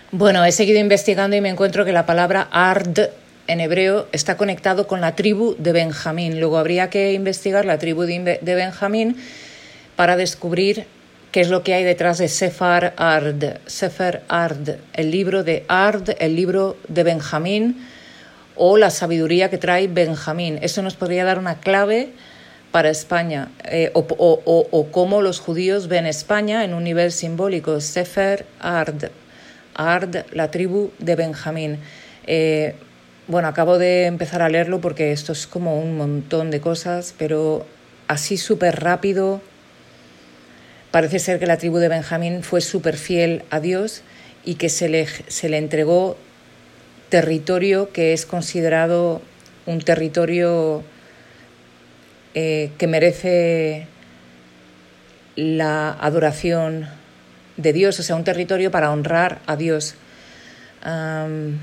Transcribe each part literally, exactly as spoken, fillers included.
Bueno, he seguido investigando y me encuentro que la palabra ard en hebreo está conectado con la tribu de Benjamín. Luego habría que investigar la tribu de Benjamín para descubrir qué es lo que hay detrás de Sefer Ard, Sefer Ard, el libro de Ard, el libro de Benjamín o la sabiduría que trae Benjamín. Eso nos podría dar una clave para España eh, o, o, o, o cómo los judíos ven España en un nivel simbólico. Sefer Ard, Ard, la tribu de Benjamín. Eh, bueno, acabo de empezar a leerlo porque esto es como un montón de cosas, pero así súper rápido. Parece ser que la tribu de Benjamín fue súper fiel a Dios y que se le, se le entregó territorio que es considerado un territorio eh, que merece la adoración de Dios, o sea, un territorio para honrar a Dios. Um,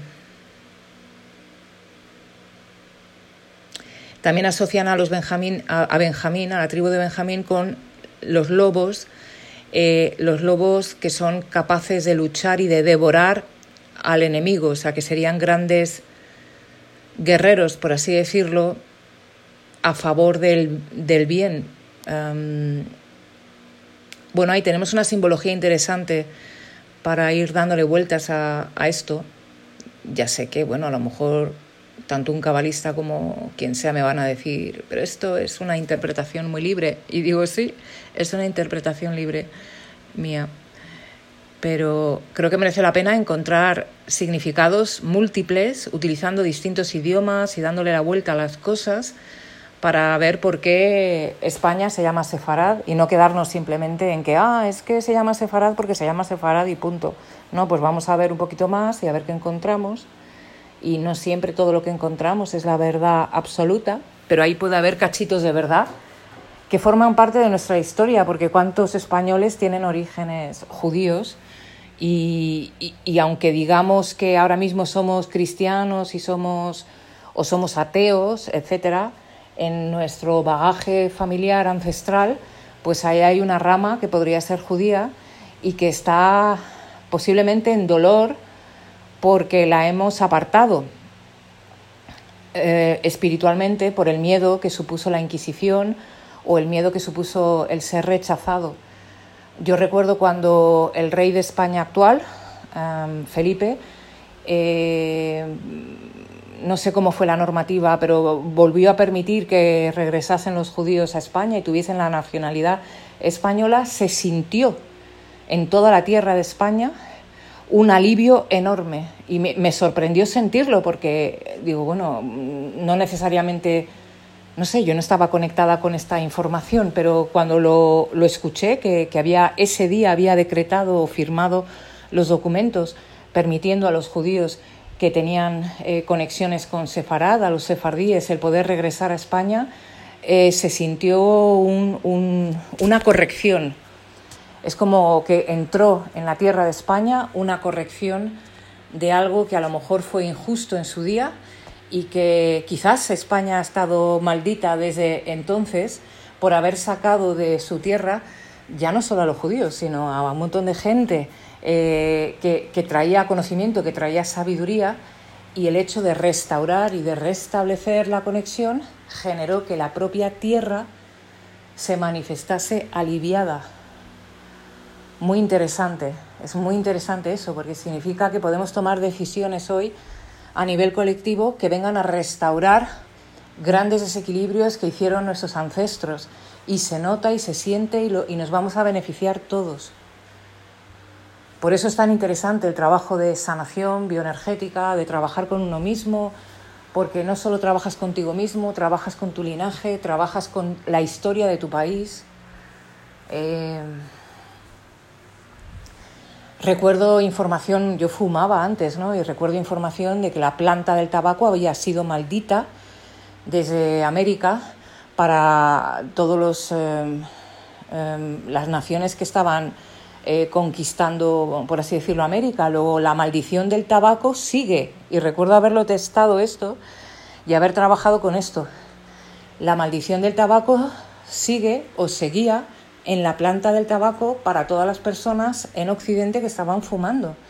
también asocian a los Benjamín, a, a Benjamín, a la tribu de Benjamín, con los lobos, eh, los lobos que son capaces de luchar y de devorar al enemigo, o sea, que serían grandes guerreros, por así decirlo, a favor del, del bien. Um, bueno, ahí tenemos una simbología interesante para ir dándole vueltas a, a esto. Ya sé que, bueno, a lo mejor tanto un cabalista como quien sea me van a decir, pero esto es una interpretación muy libre. Y digo, sí, es una interpretación libre mía. Pero creo que merece la pena encontrar significados múltiples, utilizando distintos idiomas y dándole la vuelta a las cosas para ver por qué España se llama Sefarad y no quedarnos simplemente en que, ah, es que se llama Sefarad porque se llama Sefarad y punto. No, pues vamos a ver un poquito más y a ver qué encontramos. Y no siempre todo lo que encontramos es la verdad absoluta, pero ahí puede haber cachitos de verdad que forman parte de nuestra historia, porque cuántos españoles tienen orígenes judíos y, y, y aunque digamos que ahora mismo somos cristianos y somos o somos ateos, etcétera, en nuestro bagaje familiar ancestral, pues ahí hay una rama que podría ser judía y que está posiblemente en dolor porque la hemos apartado eh, espiritualmente por el miedo que supuso la Inquisición o el miedo que supuso el ser rechazado. Yo recuerdo cuando el rey de España actual, um, Felipe, eh, no sé cómo fue la normativa, pero volvió a permitir que regresasen los judíos a España y tuviesen la nacionalidad española, se sintió en toda la tierra de España un alivio enorme y me, me sorprendió sentirlo porque digo, bueno, no necesariamente, no sé, yo no estaba conectada con esta información, pero cuando lo, lo escuché, que, que había ese día había decretado o firmado los documentos permitiendo a los judíos que tenían eh, conexiones con Sefarad, a los sefardíes, el poder regresar a España, eh, se sintió un, un, una corrección. Es como que entró en la tierra de España una corrección de algo que a lo mejor fue injusto en su día y que quizás España ha estado maldita desde entonces por haber sacado de su tierra ya no solo a los judíos, sino a un montón de gente eh, que, que traía conocimiento, que traía sabiduría, y el hecho de restaurar y de restablecer la conexión generó que la propia tierra se manifestase aliviada. Muy interesante, es muy interesante eso, porque significa que podemos tomar decisiones hoy a nivel colectivo que vengan a restaurar grandes desequilibrios que hicieron nuestros ancestros, y se nota y se siente y, lo, y nos vamos a beneficiar todos. Por eso es tan interesante el trabajo de sanación bioenergética, de trabajar con uno mismo, porque no solo trabajas contigo mismo, trabajas con tu linaje, trabajas con la historia de tu país. Eh, Recuerdo información, yo fumaba antes, ¿no? Y recuerdo información de que la planta del tabaco había sido maldita desde América para todos los eh, eh, las naciones que estaban eh, conquistando, por así decirlo, América. Luego la maldición del tabaco sigue, y recuerdo haberlo testado esto y haber trabajado con esto. La maldición del tabaco sigue o seguía en la planta del tabaco para todas las personas en Occidente que estaban fumando.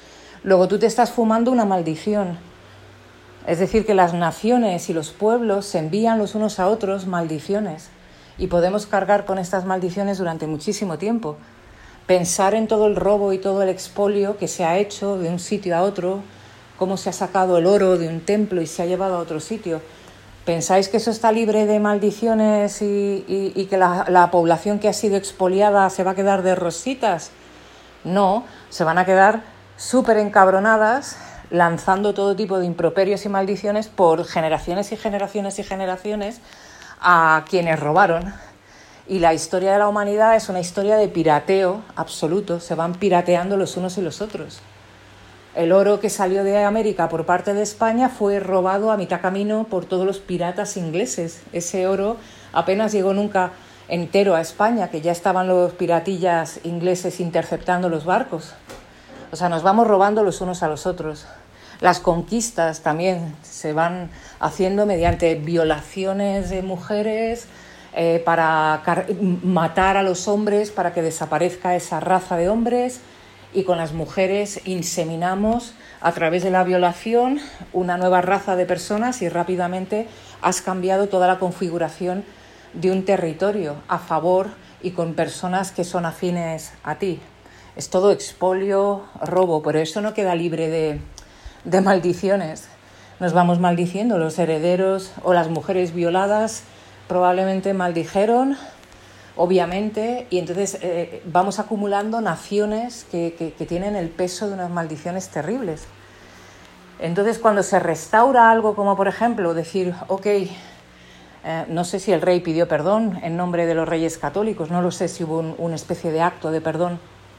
luego tú te estás fumando una maldición. Es decir, que las naciones y los pueblos se envían los unos a otros maldiciones y podemos cargar con estas maldiciones durante muchísimo tiempo. Pensar en todo el robo y todo el expolio que se ha hecho de un sitio a otro, cómo se ha sacado el oro de un templo y se ha llevado a otro sitio. ¿Pensáis que eso está libre de maldiciones y, y, y que la, la población que ha sido expoliada se va a quedar de rositas? No, se van a quedar súper encabronadas, lanzando todo tipo de improperios y maldiciones por generaciones y generaciones y generaciones a quienes robaron. Y la historia de la humanidad es una historia de pirateo absoluto, se van pirateando los unos y los otros. El oro que salió de América por parte de España fue robado a mitad camino por todos los piratas ingleses. Ese oro apenas llegó nunca entero a España, que ya estaban los piratillas ingleses interceptando los barcos. O sea, nos vamos robando los unos a los otros. Las conquistas también se van haciendo mediante violaciones de mujeres, eh, para matar a los hombres, para que desaparezca esa raza de hombres. Y con las mujeres inseminamos a través de la violación una nueva raza de personas y rápidamente has cambiado toda la configuración de un territorio a favor y con personas que son afines a ti. Es todo expolio, robo, pero eso no queda libre de, de maldiciones. Nos vamos maldiciendo, los herederos o las mujeres violadas probablemente maldijeron, obviamente, y entonces eh, vamos acumulando naciones que, que, que tienen el peso de unas maldiciones terribles. Entonces, cuando se restaura algo, como por ejemplo decir, ok, eh, no sé si el rey pidió perdón en nombre de los reyes católicos, no lo sé si hubo un, una especie de acto de perdón,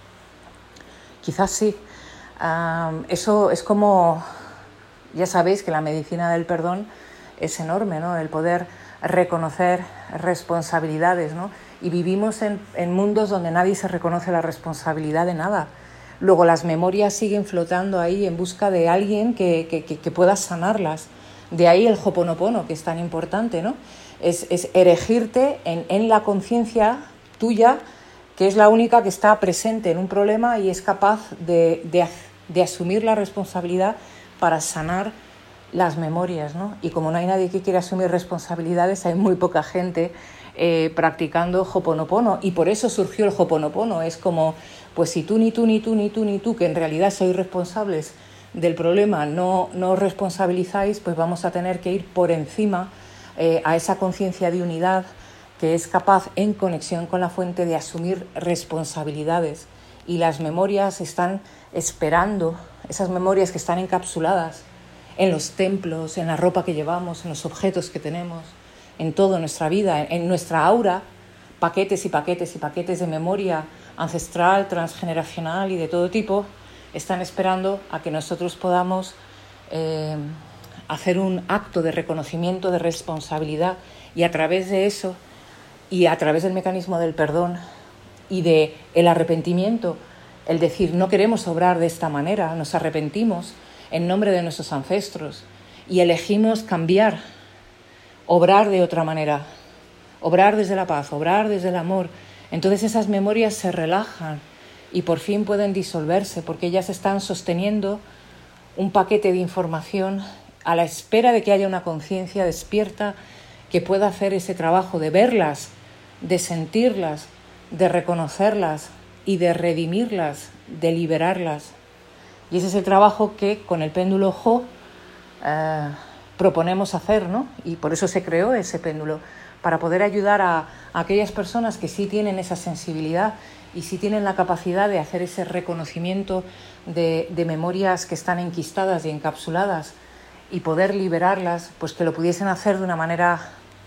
quizás sí. Um, eso es como, ya sabéis que la medicina del perdón es enorme, ¿no? El poder reconocer responsabilidades, ¿no? Y vivimos en, en mundos donde nadie se reconoce la responsabilidad de nada. Luego las memorias siguen flotando ahí en busca de alguien que, que, que, que pueda sanarlas. De ahí el Ho'oponopono, que es tan importante, ¿no? Es, es erigirte en, en la conciencia tuya, que es la única que está presente en un problema y es capaz de, de, de asumir la responsabilidad para sanar las memorias, ¿no? Y como no hay nadie que quiera asumir responsabilidades, hay muy poca gente eh, practicando Ho'oponopono, y por eso surgió el Ho'oponopono. Es como, pues si tú, ni tú, ni tú, ni tú, ni tú, que en realidad sois responsables del problema, no, no os responsabilizáis, pues vamos a tener que ir por encima eh, a esa conciencia de unidad que es capaz, en conexión con la fuente, de asumir responsabilidades. Y las memorias están esperando, esas memorias que están encapsuladas en los templos, en la ropa que llevamos, en los objetos que tenemos, en toda nuestra vida, en nuestra aura, paquetes y paquetes y paquetes de memoria ancestral, transgeneracional y de todo tipo, están esperando a que nosotros podamos eh, hacer un acto de reconocimiento, de responsabilidad, y a través de eso, y a través del mecanismo del perdón y del arrepentimiento, el decir, no queremos obrar de esta manera, nos arrepentimos en nombre de nuestros ancestros y elegimos cambiar, obrar de otra manera, obrar desde la paz, obrar desde el amor. Entonces esas memorias se relajan y por fin pueden disolverse, porque ellas están sosteniendo un paquete de información a la espera de que haya una conciencia despierta que pueda hacer ese trabajo de verlas, de sentirlas, de reconocerlas y de redimirlas, de liberarlas. Y ese es el trabajo que con el péndulo Ho eh, proponemos hacer, ¿no? Y por eso se creó ese péndulo, para poder ayudar a, a aquellas personas que sí tienen esa sensibilidad y sí tienen la capacidad de hacer ese reconocimiento de, de memorias que están enquistadas y encapsuladas y poder liberarlas, pues que lo pudiesen hacer de una manera,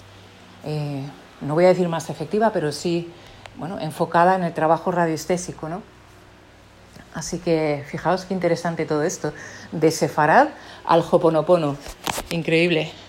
eh, no voy a decir más efectiva, pero sí, bueno, enfocada en el trabajo radioestésico, ¿no? Así que fijaos qué interesante todo esto, de Sefarad al Ho'oponopono. Increíble.